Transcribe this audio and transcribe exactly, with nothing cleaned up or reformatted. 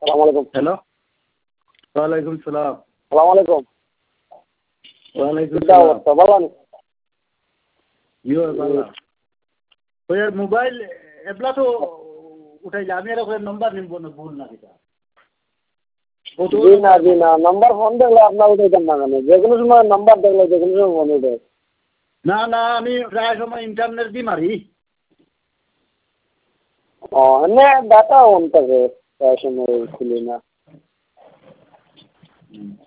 সালাম আলাইকুম। হ্যালো, ওয়ালাইকুম সালাম। সালাম আলাইকুম। ওয়ালাইকুম কিতা সালাম। অবস্থা ভালো নি? ইয়ো বালা। ওই মোবাইল এবলা তো উঠাইলে আমি আর ওখানে নম্বর নিব না ভুল না কিতা। জি না জি না নাম্বার ফোন দেখলে আপনার উঠাইতাম না কেন, যে কোনো সময় নাম্বার দেখলে যে কোনো সময় ফোন উঠে। না না আমি প্রায় সময় ইন্টারনেট দিয়ে মারি। ও এমনি ডাটা অন থাকে প্রায় সময় খুলি না।